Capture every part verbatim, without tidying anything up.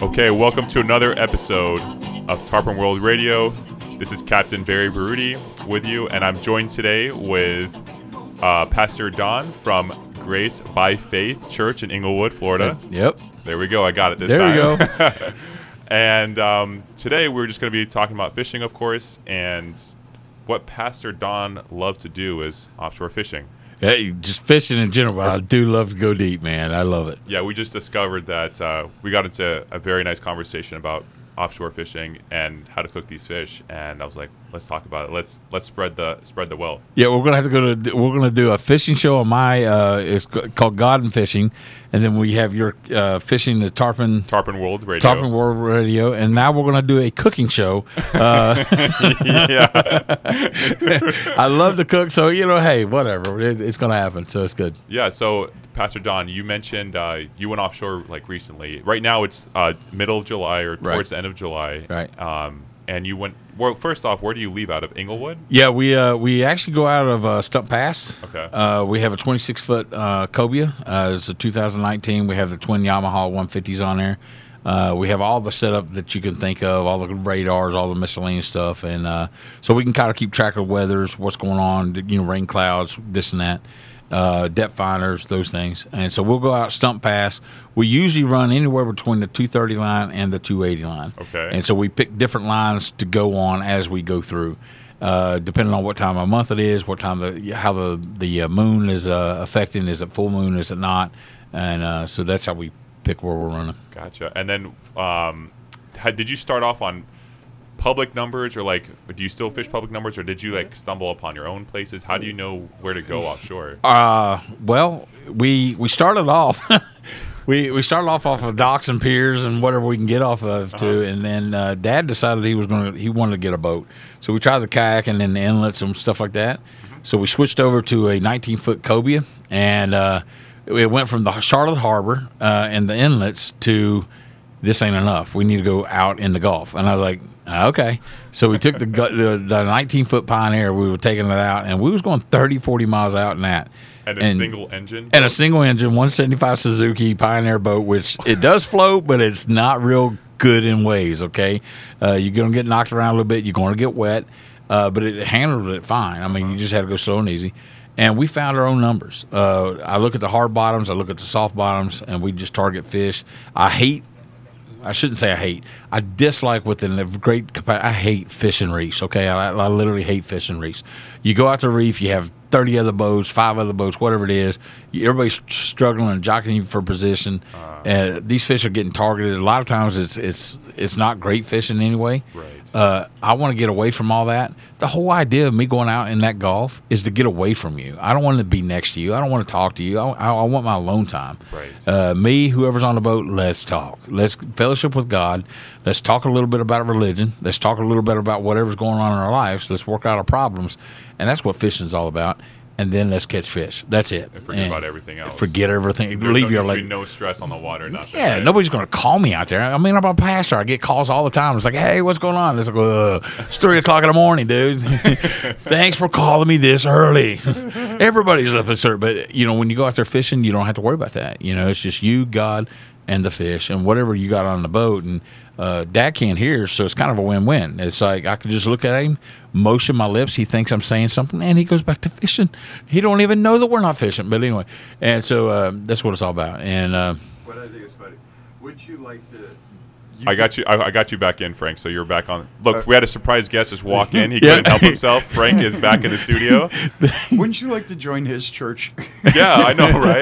Okay, welcome to another episode of Tarpon World Radio. This is Captain Barry Baruti with you, and I'm joined today with uh, Pastor Don from Grace by Faith Church in Inglewood, Florida. Yep. There we go. I got it this there time. There we go. And um, today we're just going to be talking about fishing, of course, and what Pastor Don loves to do is offshore fishing. Hey, just fishing in general. I do love to go deep, man. I love it. Yeah, we just discovered that uh, we got into a very nice conversation about offshore fishing and how to cook these fish, and I was like, let's talk about it. Let's let's spread the spread the wealth. Yeah, we're gonna have to go to. We're gonna do a fishing show on my. Uh, it's called God and Fishing, and then we have your uh, fishing the Tarpon Tarpon World Radio. Tarpon World Radio, and now we're gonna do a cooking show. Uh, yeah, I love to cook, so you know, hey, whatever, it, it's gonna happen. So it's good. Yeah. So Pastor Don, you mentioned uh, you went offshore like recently. Right now it's uh, middle of July or towards right. the end of July. Right. Um, and you went. Well, first off, where do you leave out of? Inglewood? Yeah, we uh, we actually go out of uh, Stump Pass. Okay. Uh, we have a twenty-six foot uh, cobia. Uh, it's a two thousand nineteen. We have the twin Yamaha one fifties on there. Uh, we have all the setup that you can think of, all the radars, all the miscellaneous stuff, and uh, so we can kind of keep track of weathers, what's going on, you know, rain clouds, this and that. Uh, depth finders, those things. And so we'll go out Stump Pass. We usually run anywhere between the two thirty line and the two eighty line. Okay. And so we pick different lines to go on as we go through, uh, depending on what time of month it is, what time the how the the uh, moon is uh, affecting. Is it full moon? Is it not? And uh, so that's how we pick where we're running. Gotcha. And then, um, had, did you start off on public numbers, or like, do you still fish public numbers, or did you like stumble upon your own places? How do you know where to go offshore? Uh, well, we we started off, we we started off off of docks and piers and whatever we can get off of uh-huh. too, and then uh, Dad decided he was going to he wanted to get a boat, so we tried the kayak and then the inlets and stuff like that. Mm-hmm. So we switched over to a nineteen foot cobia, and uh, it went from the Charlotte Harbor uh, and the inlets to this ain't enough. We need to go out in the Gulf, and I was like, okay. So we took the the, the nineteen foot Pioneer. We were taking it out, and we was going thirty, forty miles out in that. And a and, single engine? And a single engine, one seventy-five Suzuki Pioneer boat, which it does float, but it's not real good in waves, okay? Uh, you're going to get knocked around a little bit. You're going to get wet, uh, but it handled it fine. I mean, uh-huh. you just had to go slow and easy. And we found our own numbers. Uh, I look at the hard bottoms. I look at the soft bottoms, and we just target fish. I hate I shouldn't say I hate. I dislike within the great capacity. I hate fishing reefs, okay? I, I literally hate fishing reefs. You go out to the reef, you have thirty other boats, five other boats, whatever it is. Everybody's struggling and jockeying for position. Uh, uh, these fish are getting targeted. A lot of times it's it's it's not great fishing anyway. Right. Uh, I want to get away from all that. The whole idea of me going out in that Gulf is to get away from you. I don't want to be next to you. I don't want to talk to you. I, I, I want my alone time. Right. Uh, me, whoever's on the boat, let's talk. Let's fellowship with God. Let's talk a little bit about religion. Let's talk a little bit about whatever's going on in our lives. Let's work out our problems. And that's what fishing's all about. And then let's catch fish. That's it. And forget and about everything else. Forget everything. There's Leave no, your like no stress on the water. Nothing. Yeah, right? Nobody's going to call me out there. I mean, I'm a pastor. I get calls all the time. It's like, hey, what's going on? It's like, uh, it's three o'clock in the morning, dude. Thanks for calling me this early. Everybody's up at certain, but you know, when you go out there fishing, you don't have to worry about that. You know, it's just you, God, and the fish, and whatever you got on the boat. And uh, Dad can't hear, so it's kind of a win-win. It's like I can just look at him, motion my lips. He thinks I'm saying something, and he goes back to fishing. He don't even know that we're not fishing. But anyway, and so uh, that's what it's all about. And uh, what I think is funny, would you like to? You I got you. I, I got you back in, Frank. So you're back on. Look, uh, we had a surprise guest just walk in. He yeah. couldn't help himself. Frank is back in the studio. Wouldn't you like to join his church? Yeah, I know, right?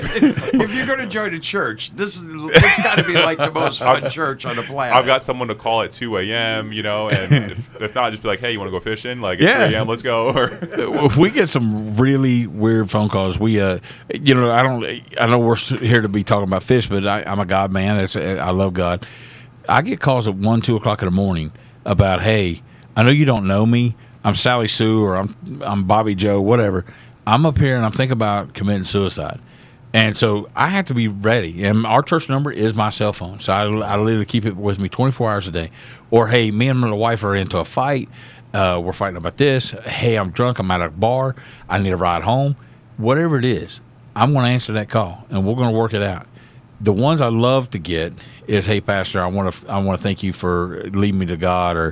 If you're going to join a church, this is it's got to be like the most fun I've, church on the planet. I've got someone to call at two a.m., you know, and if, if not, just be like, hey, you want to go fishing? Like, yeah. at three a.m., let's go. Or we get some really weird phone calls. We, uh, you know, I don't, I know we're here to be talking about fish, but I, I'm a God man. It's, I love God. I get calls at one, two o'clock in the morning about, hey, I know you don't know me. I'm Sally Sue, or I'm I'm Bobby Joe, whatever. I'm up here and I'm thinking about committing suicide, and so I have to be ready. And our church number is my cell phone, so I, I literally keep it with me twenty-four hours a day. Or hey, me and my wife are into a fight. Uh, we're fighting about this. Hey, I'm drunk. I'm at a bar. I need a ride home. Whatever it is, I'm going to answer that call, and we're going to work it out. the ones I love to get is, hey, Pastor, I want to I want to thank you for leading me to God, or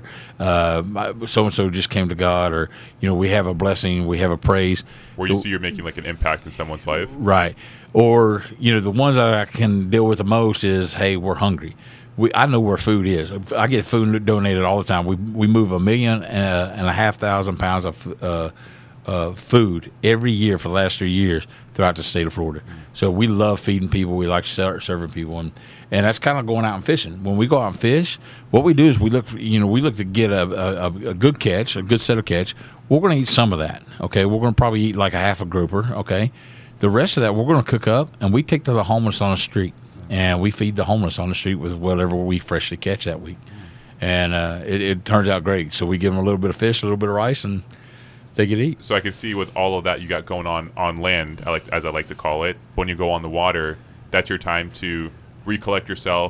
so and so just came to God, or you know, we have a blessing, we have a praise. Where you the, see you're making like an impact in someone's life, right? Or you know, the ones that I can deal with the most is, hey, we're hungry. We I know where food is. I get food donated all the time. We we move a million and a, and a half thousand pounds of uh, uh, food every year for the last three years throughout the state of Florida. So we love feeding people. We like ser- serving people, and, and that's kind of going out and fishing. When we go out and fish, what we do is we look, for, you know, we look to get a, a, a good catch, a good set of catch. We're going to eat some of that. Okay, we're going to probably eat like a half a grouper. Okay, the rest of that we're going to cook up, and we take to the homeless on the street, and we feed the homeless on the street with whatever we freshly catch that week, and uh, it, it turns out great. So we give them a little bit of fish, a little bit of rice, and they could eat. So I can see with all of that you got going on on land, I like as I like to call it, when you go on the water, that's your time to recollect yourself.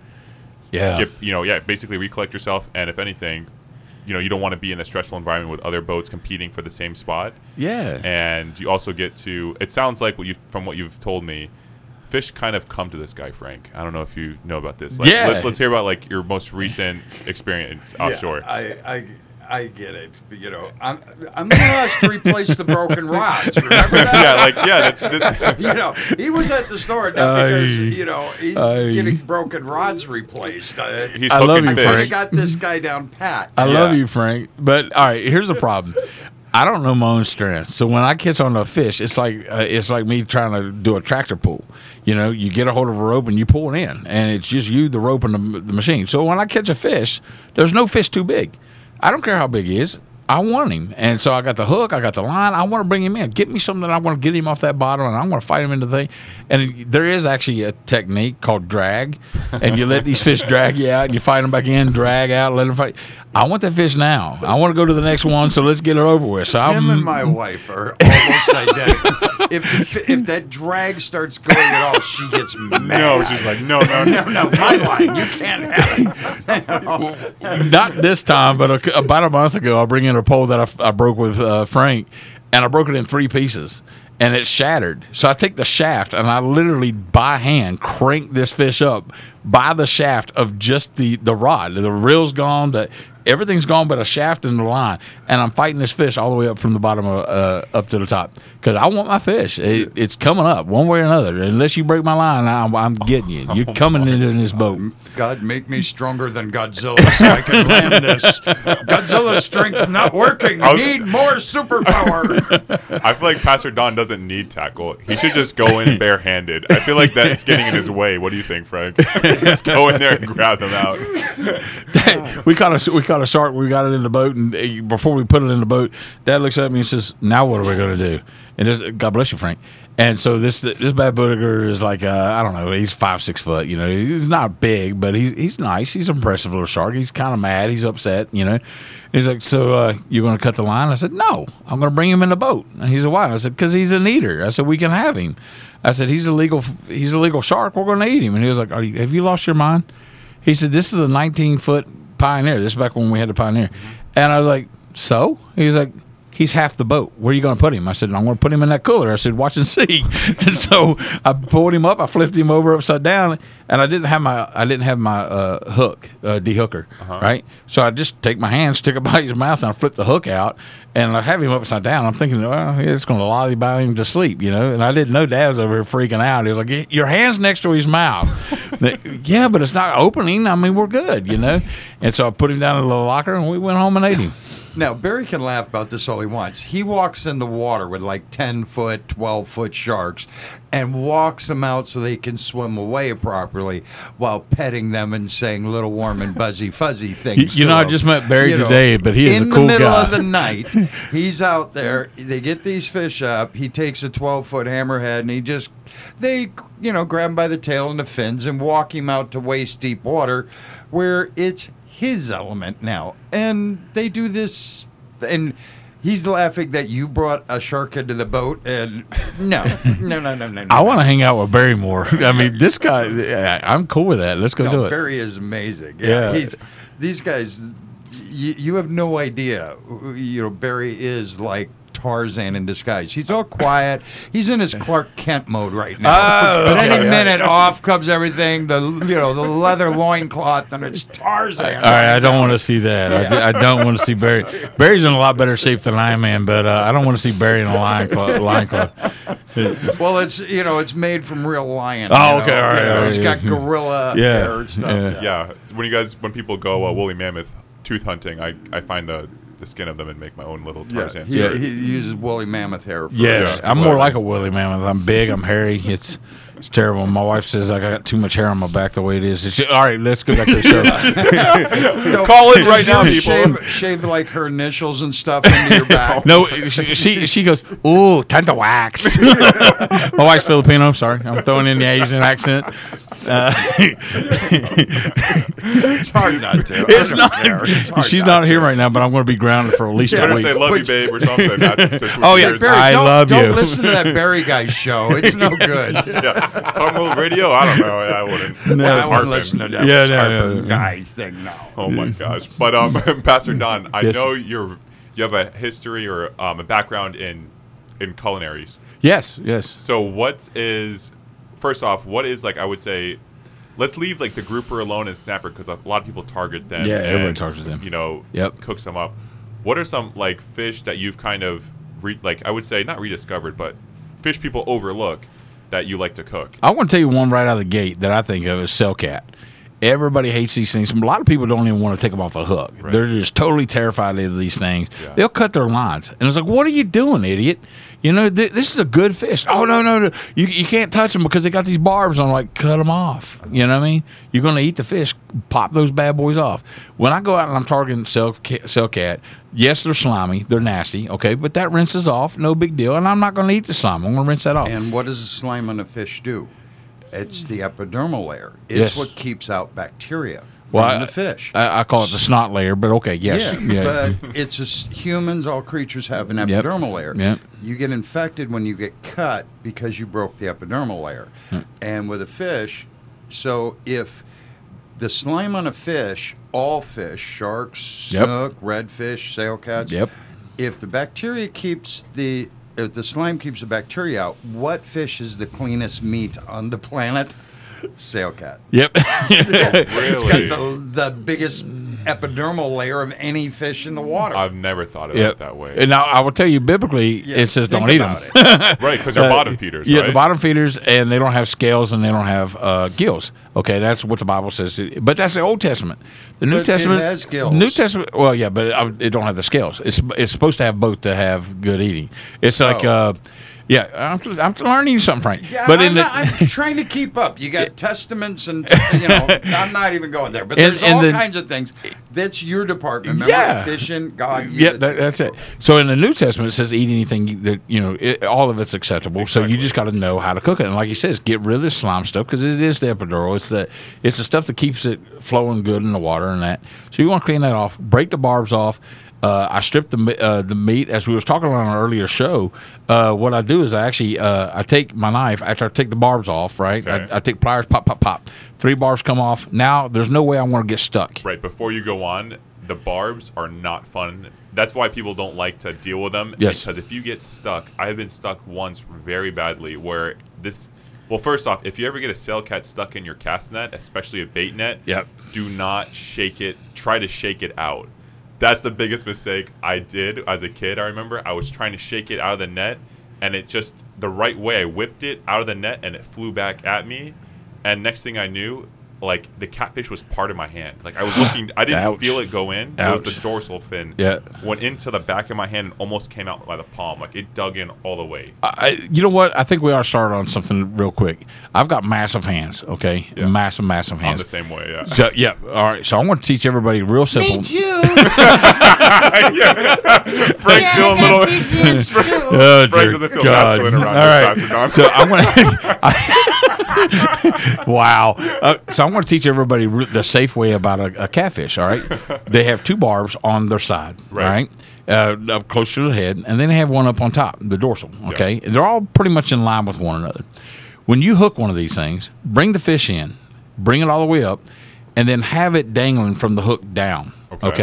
Yeah. Get, you know, yeah, basically recollect yourself, and if anything, you know, you don't want to be in a stressful environment with other boats competing for the same spot. Yeah. And you also get to. It sounds like what you from what you've told me, fish kind of come to this guy Frank. I don't know if you know about this. Like, yeah. Let's let's hear about like your most recent experience offshore. Yeah, I, I I get it. You know, I'm I'm the one who has to replace the broken rods. Remember that? Yeah, like yeah. That, that, You know, he was at the store not Aye. because you know he's Aye. getting broken rods replaced. Uh, he's I love hooking you, fish. I Frank. got this guy down pat. I Yeah. love you, Frank. But all right, here's the problem. I don't know my own strength, so when I catch on a fish, it's like uh, it's like me trying to do a tractor pull. You know, you get a hold of a rope and you pull it in, and it's just you, the rope, and the, the machine. So when I catch a fish, there's no fish too big. I don't care how big he is. I want him, and so I got the hook, I got the line. I want to bring him in. Get me something. I want to get him off that bottom, and I want to fight him into the thing. And there is actually a technique called drag, and you let these fish drag you out, and you fight them back in, drag out, let them fight. I want that fish now. I want to go to the next one, so let's get it over with. So Him I'm, and my wife are almost identical. If the, fi- if that drag starts going at all, she gets mad. No, she's like no, no, no, no. no, my line. You can't have it. not this time, but a, about a month ago, I bring in a pole that I, I broke with uh, Frank, and I broke it in three pieces, and it shattered. So I take the shaft, and I literally, by hand, crank this fish up by the shaft of just the, the rod. The reel's gone, the everything's gone but a shaft and the line, and I'm fighting this fish all the way up from the bottom of, uh, up to the top because I want my fish. It, it's coming up one way or another. Unless you break my line, I'm, I'm getting you. You're Oh coming into this boat. God, make me stronger than Godzilla so I can land this. Godzilla's strength not working. I was- Need more superpower. I feel like Pastor Don doesn't need tackle. He should just go in barehanded. I feel like that's getting in his way. What do you think, Frank? Just go in there and grab them out. we caught a we caught a shark. We got it in the boat, and uh, before we put it in the boat, Dad looks at me and says, "Now what are we going to do?" And this, God bless you, Frank. And so this this bad booger is like uh, I don't know. He's five six foot. You know, he's not big, but he's he's nice. He's an impressive little shark. He's kind of mad. He's upset. You know. He's like, "So uh, you're going to cut the line?" I said, "No, I'm going to bring him in the boat." And he said, "Why?" I said, "Because he's an eater." I said, "We can have him." I said, "He's a legal he's a legal shark. We're going to eat him." And he was like, Are you, "Have you lost your mind?" He said, "This is a nineteen foot Pioneer. This is back when we had the Pioneer." And I was like, "So?" He was like, "He's half the boat. Where are you going to put him?" I said, "I'm going to put him in that cooler." I said, "Watch and see." And so I pulled him up. I flipped him over upside down, and I didn't have my I didn't have my uh, hook uh, dehooker, Uh-huh. right? So I just take my hand, stick it by his mouth, and I flip the hook out, and I have him upside down. I'm thinking, well, it's going to lollygag him to sleep, you know. And I didn't know Dad was over here freaking out. He was like, "Your hand's next to his mouth." Yeah, but it's not opening. I mean, we're good, you know. And so I put him down in the little locker, and we went home and ate him. Now, Barry can laugh about this all he wants. He walks in the water with like ten foot, twelve foot sharks and walks them out so they can swim away properly while petting them and saying little warm and buzzy fuzzy You, things. you to know, I them. just met Barry You know, today, but he is in a cool the middle guy. of the night, he's out there. They get these fish up. He takes a twelve foot hammerhead and he just, they, you know, grab him by the tail and the fins and walk him out to waist deep water where it's his element now. And they do this, and he's laughing that you brought a shark into the boat. And no, no, no, no, no. I want to hang out with Barry more. I mean, this guy, I'm cool with that. Let's go no, do it. Barry is amazing. Yeah, Yeah. he's these guys. You, you have no idea. You know, Barry is like Tarzan in disguise. He's all quiet. He's in his Clark Kent mode right now. Oh, but okay. any minute, off comes everything. The you know the leather loincloth, and it's Tarzan. All right, I don't want to see that. I, I don't want to see Barry. Barry's in a lot better shape than I am, man, but uh, I don't want to see Barry in a lion cloth. Lion cloth. Well, it's you know it's made from real lion. Oh, you okay, know? all right, You know, all right, It's yeah. got gorilla Yeah, hair and stuff. yeah. Yeah, when you guys, when people go uh, woolly mammoth tooth hunting, I, I find the, the skin of them and make my own little Yeah, Tarzan. he, skirt. he uses woolly mammoth hair. For Yeah, Yeah, I'm more exactly. like a woolly mammoth. I'm big. I'm hairy. It's it's terrible. My wife says I got too much hair on my back the way it is. It's just, all right, let's go back to the show. So, Call it does right now, yours people. Shave, shave like her initials and stuff into your back. No, she she, she goes, ooh, time to wax. My wife's Filipino. Sorry, I'm throwing in the Asian accent. Uh, It's hard not to. it's I don't not. care. It's hard She's not not here to. right now, but I'm going to be grounded for at least You a better week. say love you, babe, or something. That's, since we're Oh, yeah, serious. Barry, I don't, love don't you. listen to that Barry guy show. It's no good. Yeah, Talking World Radio. I don't know. I wouldn't. No. Well, I it's wouldn't Harpin. listen to that Yeah, no, Tarpon no, no. guys thing. No. Oh my gosh! But um, Pastor Don, I Yes. know you're you have a history or um, a background in in culinaries. Yes, yes. So what is first off? What is like? I would say, let's leave like the grouper alone and snapper because a lot of people target them. Yeah, everybody and, targets them. You know, Yep. cooks them up. What are some like fish that you've kind of re- like? I would say not rediscovered, but fish people overlook that you like to cook. I want to tell you one right out of the gate that I think of is Cellcat. Everybody hates these things. A lot of people don't even want to take them off the hook. Right. They're just totally terrified of these things. Yeah. They'll cut their lines. And it's like, what are you doing, idiot? You know, th- this is a good fish. Oh, no, no, no. You, you can't touch them because they got these barbs on. Like, cut them off. You know what I mean? You're going to eat the fish. Pop those bad boys off. When I go out and I'm targeting Cellcat, Cellcat, yes, they're slimy. They're nasty. Okay, but that rinses off. No big deal. And I'm not going to eat the slime. I'm going to rinse that off. And what does a slime on a fish do? It's the epidermal layer. It's Yes. what keeps out bacteria from Well, I- the fish. I, I call it the snot layer, but okay, yes. Yeah, but it's just humans, all creatures have an Yep. epidermal layer. Yep. You get infected when you get cut because you broke the epidermal layer. And with a fish, so if the slime on a fish, all fish, sharks, Yep. snook, redfish, sailcats, Yep. if the bacteria keeps the if the slime keeps the bacteria out, what fish is the cleanest meat on the planet? Sailcat. Yep. It's Really? got the, the biggest epidermal layer of any fish in the water. I've never thought of Yep. it that way. And now I will tell you, biblically, Yeah, it says think don't eat them. about it. Right, because they're Uh, bottom feeders, Yeah, right? the bottom feeders, and they don't have scales and they don't have uh, gills. Okay, that's what the Bible says. To, but that's the Old Testament. The New But it Testament has gills. New Testament. Well, yeah, but it, it don't have the scales. It's it's supposed to have both to have good eating. It's like, Oh. uh, yeah, I'm, I'm learning you something, Frank. Yeah, but I'm, in the, not, I'm trying to keep up. You got testaments and, you know, I'm not even going there. But And- there's and all the- kinds of things. That's your department. Remember, Yeah. fishing, God. you Yeah, did- that, that's it. So in the New Testament, it says eat anything that you know. It, all of it's acceptable. So you Exactly. just got to know how to cook it. And like he says, get rid of the slime stuff because it is the epidural. It's the it's the stuff that keeps it flowing good in the water and that. So you want to clean that off. Break the barbs off. Uh, I strip the mi- uh, the meat as we was talking about on an earlier show. Uh, what I do is I actually uh, I take my knife after I take the barbs off. Right, Okay. I, I take pliers, pop, pop, pop. Three barbs come off. Now there's no way I want to get stuck. Right, before you go on, the barbs are not fun. That's why people don't like to deal with them. Yes. Because if you get stuck, I have been stuck once very badly where this. Well, first off, if you ever get a sailcat stuck in your cast net, especially a bait net, Yep. do not shake it. Try to shake it out. That's the biggest mistake I did as a kid. I remember I was trying to shake it out of the net, and it just the right way. I whipped it out of the net, and it flew back at me. And next thing I knew, like the catfish was part of my hand. Like I was looking, I didn't Ouch. feel it go in. It Ouch. was the dorsal fin. Yeah. Went into the back of my hand and almost came out by the palm. Like it dug in all the way. I, you know what? I think we ought to start on something real quick. I've got massive hands, okay? Yeah. Massive, massive I'm hands. the same way. Yeah. So, yeah, all right. So I want to teach everybody real simple. Me too. Frank's feeling a little. Oh, Frank dear doesn't feel God. masculine around All this, right. Pastor Don. So I'm going to. Wow. Uh, so I want to teach everybody re- the safe way about a, a catfish, all right? They have two barbs on their side, Right. all right? Uh, up close to the head, and then they have one up on top, the dorsal, okay? Yes. They're all pretty much in line with one another. When you hook one of these things, bring the fish in, bring it all the way up, and then have it dangling from the hook down. Okay. Okay.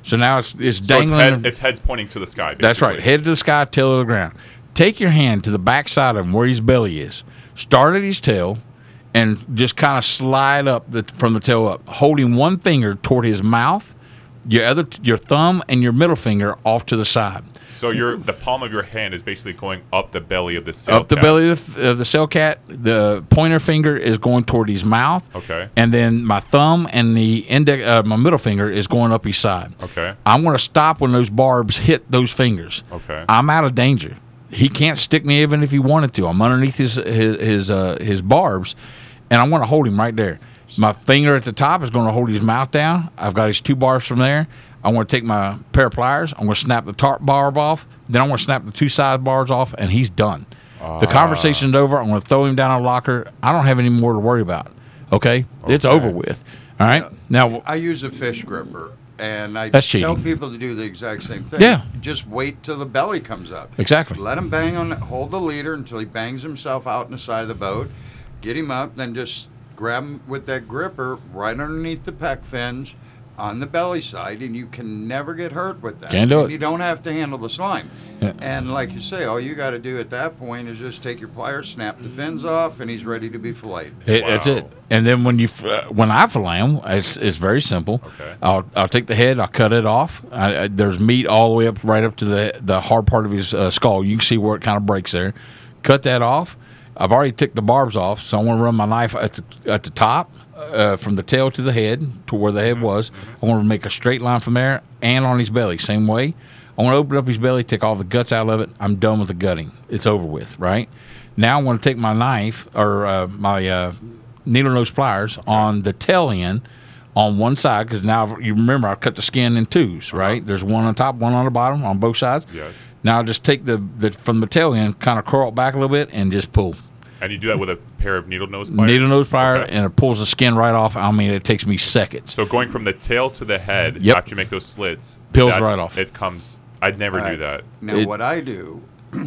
So now it's it's So it's, dangling. head, its head's pointing to the sky. Basically. That's right. Head to the sky, tail to the ground. Take your hand to the back side of him where his belly is. Start at his tail and just kind of slide up the, from the tail up, holding one finger toward his mouth, your other your thumb and your middle finger off to the side. So your the palm of your hand is basically going up the belly of the sail Up the cat. belly of the, of the sail cat, the pointer finger is going toward his mouth. Okay. And then my thumb and the index, uh, my middle finger is going up his side. Okay. I'm going to stop when those barbs hit those fingers. Okay. I'm out of danger. He can't stick me even if he wanted to. I'm underneath his his his, uh, his barbs, and I'm going to hold him right there. My finger at the top is going to hold his mouth down. I've got his two barbs from there. I want to take my pair of pliers. I'm going to snap the top barb off. Then I'm going to snap the two side bars off, and he's done. Uh, The conversation's over. I'm going to throw him down a locker. I don't have any more to worry about. Okay? It's Okay. over with. All right? Now, I use a fish gripper, and I That's tell cheating. people to do the exact same thing. Yeah. Just wait till the belly comes up. exactly. Let him bang on, hold the leader until he bangs himself out in the side of the boat. Get him up, then just grab him with that gripper right underneath the pec fins on the belly side, and you can never get hurt with that. Can't do And it. You don't have to handle the slime. Yeah. And like you say, all you got to do at that point is just take your pliers, snap the fins off, and he's ready to be filleted. It, That's Wow. it. And then when you f- uh, when I fillet them, it's, it's very simple. Okay. I'll I'll take the head, I'll cut it off. I, I, there's meat all the way up, right up to the the hard part of his uh, skull. You can see where it kind of breaks there. Cut that off. I've already took the barbs off, so I want to run my knife at the at the top, uh, from the tail to the head to where the head was. I want to make a straight line from there and on his belly, same way. I want to open up his belly, take all the guts out of it. I'm done with the gutting. It's over with, right? Now I want to take my knife or uh, my uh, needle nose pliers on the tail end on one side, because now you remember I cut the skin in twos, right? There's one on top, one on the bottom on both sides. Yes. Now I just take the, the from the tail end, kind of curl it back a little bit, and just pull. And you do that with a pair of needle nose pliers? Needle nose plier, Okay. and it pulls the skin right off. I mean, it takes me seconds. So going from the tail to the head, Yep. after you make those slits, Peels that's- right off. It comes. I'd never do Right. that. Now, It- what I do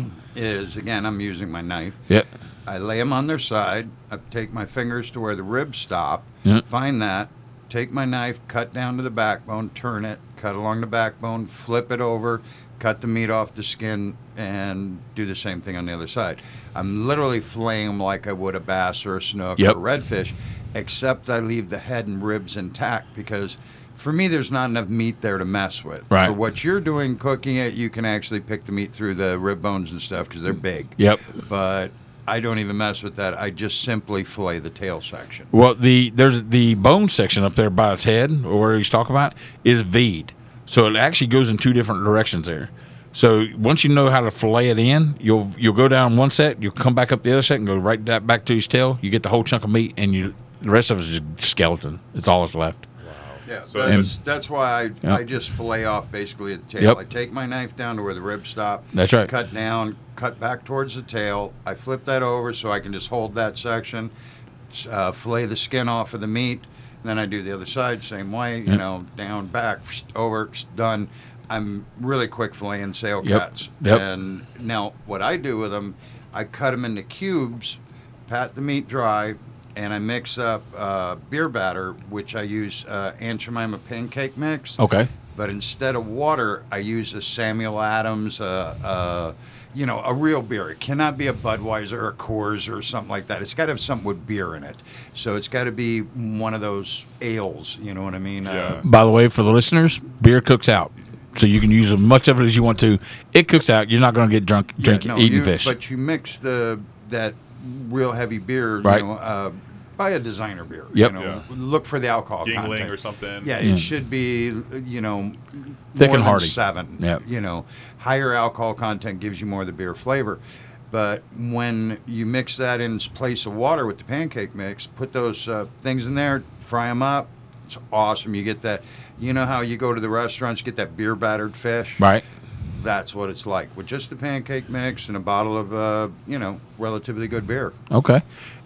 is, again, I'm using my knife. Yep. I lay them on their side. I take my fingers to where the ribs stop. Yep. Find that. Take my knife, cut down to the backbone, turn it, cut along the backbone, flip it over, cut the meat off the skin, and do the same thing on the other side. I'm literally filleting them like I would a bass or a snook Yep. or a redfish, except I leave the head and ribs intact because for me, there's not enough meat there to mess with. Right. For what you're doing, cooking it, you can actually pick the meat through the rib bones and stuff because they're big. Yep. But I don't even mess with that. I just simply fillet the tail section. Well, the there's the bone section up there by its head, or where he's talking about, is V'd. So it actually goes in two different directions there. So once you know how to fillet it in, you'll you'll go down one set, you'll come back up the other set, and go right that back to his tail. You get the whole chunk of meat, and you the rest of it is just skeleton. It's all that's left. Yeah, So that's, that's why I, Yeah. I just fillet off basically the tail. Yep. I take my knife down to where the ribs stop. That's right. Cut down, cut back towards the tail. I flip that over so I can just hold that section, s- uh, fillet the skin off of the meat. Then I do the other side same way, you Yep. know, down, back, over, done. I'm really quick filleting sail Yep. cats. Yep. And now what I do with them, I cut them into cubes, pat the meat dry, and I mix up uh, beer batter, which I use uh, Aunt Jemima pancake mix. Okay. But instead of water, I use a Samuel Adams, uh, uh, you know, a real beer. It cannot be a Budweiser or a Coors or something like that. It's got to have something with beer in it. So it's got to be one of those ales, you know what I mean? Yeah. By the way, for the listeners, beer cooks out, so you can use as much of it as you want to. It cooks out. You're not going to get drunk Yeah, drinking no, eating you- fish. But you mix the that real heavy beer, Right. you know, uh, buy a designer beer. Yep. You know, Yeah. Look for the alcohol Gingling content. or something. Yeah, Yeah. it should be, you know, Thick more and than hearty. seven. Yep. You know, higher alcohol content gives you more of the beer flavor. But when you mix that in place of water with the pancake mix, put those uh, things in there, fry them up. It's awesome. You get that. You know how you go to the restaurants, get that beer battered fish? right. That's what it's like with just the pancake mix and a bottle of, uh, you know, relatively good beer. Okay.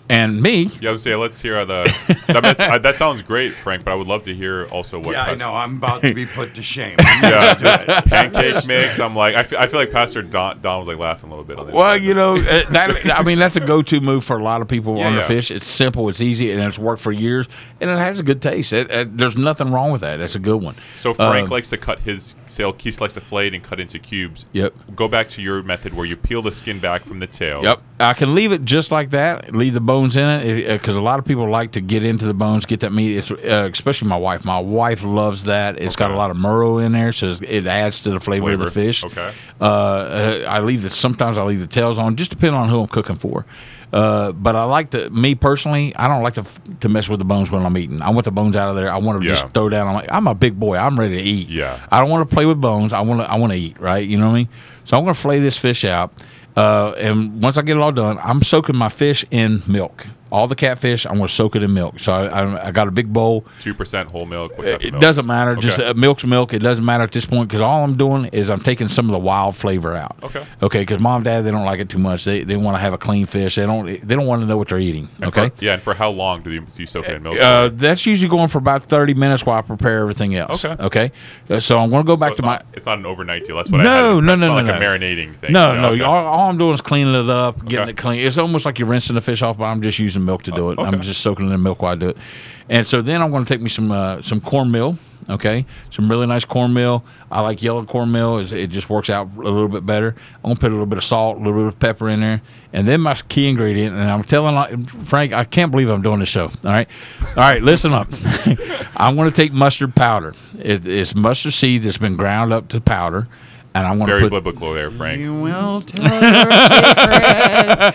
And me. Yeah, I was say let's hear the. That, that's, uh, that sounds great, Frank. But I would love to hear also what. Yeah, Pastor, I know. I'm about to be put to shame. I'm Yeah, used to just it. pancake mix. I'm like, I feel, I feel like Pastor Don, Don was like laughing a little bit on this. Well, side. you know, uh, that, I mean, that's a go-to move for a lot of people Yeah, on the yeah. fish. It's simple, it's easy, and it's worked for years, and it has a good taste. It, it, there's nothing wrong with that. That's a good one. So Frank Um, likes to cut his sail. He likes to fillet it and cut into cubes. Yep. Go back to your method where you peel the skin back from the tail. Yep. I can leave it just like that, leave the bones in it, because a lot of people like to get into the bones, get that meat. It's uh, especially my wife. My wife loves that. It's got Okay. a lot of marrow in there, so it adds to the flavor, of Flavor. the fish. Okay. Uh, uh, I leave the sometimes I leave the tails on, just depending on who I'm cooking for. Uh, but I like to, me personally, I don't like to to mess with the bones when I'm eating. I want the bones out of there. I want to Yeah. just throw down. I'm, like, I'm a big boy. I'm ready to eat. Yeah. I don't want to play with bones. I want to. I want to eat. Right. You know what I mean? So I'm going to fillet this fish out. Uh, and once I get it all done, I'm soaking my fish in milk. All the catfish, I'm going to soak it in milk. So I, I, I got a big bowl. Two percent whole milk. What type of It milk? doesn't matter. Just Okay. uh, milk's milk. It doesn't matter at this point because all I'm doing is I'm taking some of the wild flavor out. Okay. Okay. Because mom and dad, they don't like it too much. They they want to have a clean fish. They don't they don't want to know what they're eating. And Okay. For, yeah, and for how long do you, do you soak it in milk? Uh, that's usually going for about thirty minutes while I prepare everything else. Okay. Okay. Uh, so I'm going to go So back it's to my. not, it's not an overnight deal. That's what I No, had. no, It's no, not no, like no. a marinating thing. No, you know? no. Okay. All, all I'm doing is cleaning it up, getting Okay. it clean. It's almost like you're rinsing the fish off, but I'm just using milk to do it. okay. I'm just soaking it in milk while I do it. And so then I'm going to take me some uh, some cornmeal. Okay, some really nice cornmeal. I like yellow cornmeal. It's- It just works out a little bit better. I'm gonna put a little bit of salt, a little bit of pepper in there, and then my key ingredient. And I'm telling Frank, I can't believe I'm doing this show. All right, all right, listen up. I'm gonna take mustard powder. It, it's mustard seed that's been ground up to powder, and I'm gonna Very put. biblical there, Frank. You will tell your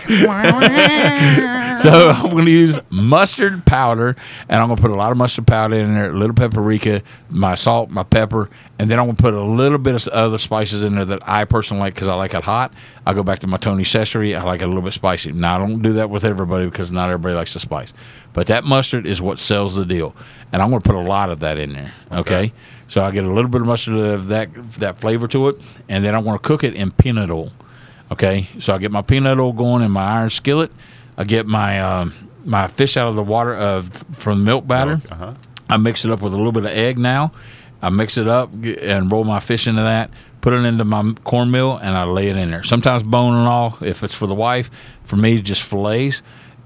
secrets. So I'm going to use mustard powder, and I'm going to put a lot of mustard powder in there, a little paprika, my salt, my pepper, and then I'm going to put a little bit of other spices in there that I personally like because I like it hot. I go back to my Tony Sesame. I like it a little bit spicy. Now, I don't do that with everybody because not everybody likes the spice. But that mustard is what sells the deal, and I'm going to put a lot of that in there, okay? Okay. So I get a little bit of mustard of that, that flavor to it, and then I want to cook it in peanut oil, okay? So I get my peanut oil going in my iron skillet. I get my um, my fish out of the water of from the milk batter. Uh huh. I mix it up with a little bit of egg now. I mix it up get- and roll my fish into that. Put it into my cornmeal and I lay it in there. Sometimes bone and all. If it's for the wife, for me, just fillets.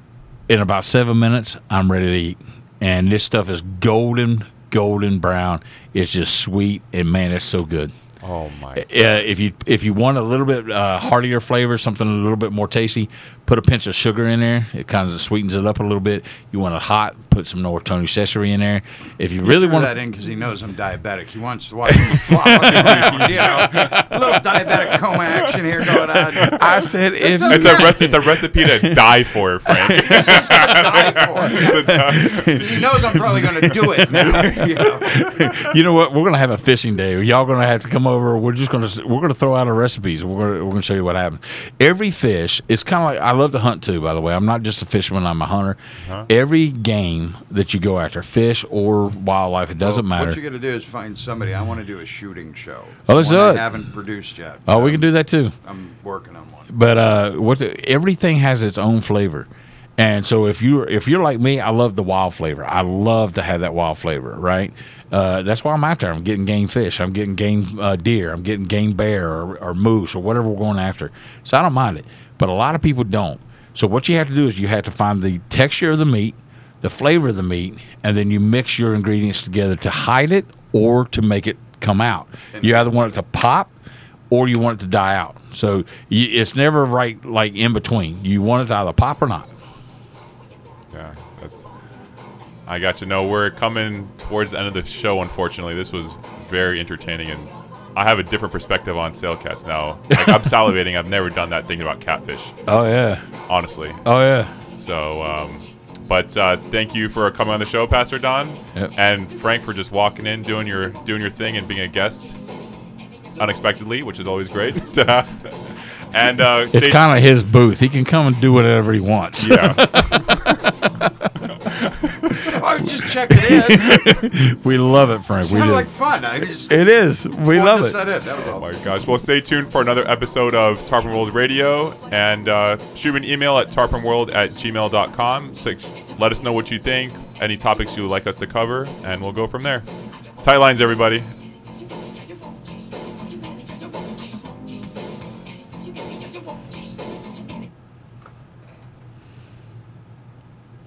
In about seven minutes, I'm ready to eat. And this stuff is golden, golden brown. It's just sweet and man, it's so good. Oh my. Uh, if you if you want a little bit uh, heartier flavor, something a little bit more tasty, put a pinch of sugar in there. It kind of sweetens it up a little bit. You want it hot, put some more Tony Sesame in there. If you really Threw want that in because he knows I'm diabetic. He wants to watch me flop. You know, a little diabetic coma action here going on. I said if It's you, It's a, rec- it's a recipe to die for, Frank. This is to die for. Because he knows I'm probably going to do it now. You know? you know what, we're gonna have a fishing day. Y'all gonna have to come over. We're just gonna we're gonna throw out our recipes. We're gonna, we're gonna show you what happens. Every fish, it's kind of like I love to hunt too. By the way, I'm not just a fisherman. I'm a hunter. Uh-huh. Every game that you go after, fish or wildlife, it doesn't Well, matter. What you got to do is find somebody. I want to do a shooting show. Oh, let's One do I it. haven't produced yet. Oh, we can do that too. I'm working on one. But uh, what the, everything has its own flavor, and so if you if you're like me, I love the wild flavor. I love to have that wild flavor, right? Uh, that's why I'm out there. I'm getting game fish. I'm getting game uh, deer. I'm getting game bear or, or moose or whatever we're going after. So I don't mind it. But a lot of people don't. So what you have to do is you have to find the texture of the meat, the flavor of the meat, and then you mix your ingredients together to hide it or to make it come out. You either want it to pop or you want it to die out. So you, it's never right, like in between. You want it to either pop or not. Yeah, that's. I got you. No, we're coming towards the end of the show. Unfortunately, this was very entertaining, and I have a different perspective on sail cats now. Like, I'm salivating. I've never done that thinking about catfish, Oh yeah. honestly. Oh yeah. So, um, but uh, thank you for coming on the show, Pastor Don, Yep. and Frank for just walking in, doing your doing your thing, and being a guest unexpectedly, which is always great to have. And uh, It's stay- kind of his booth. He can come and do whatever he wants. yeah. I was just check it in. We love it, Frank. It We sounded do. like fun. I just It is. We wanted love to it. set in. That was all. Oh my gosh. Well, stay tuned for another episode of Tarpon World Radio, and uh, shoot me an email at tarponworld at gmail dot com. So let us know what you think, any topics you would like us to cover, and we'll go from there. Tight lines, everybody.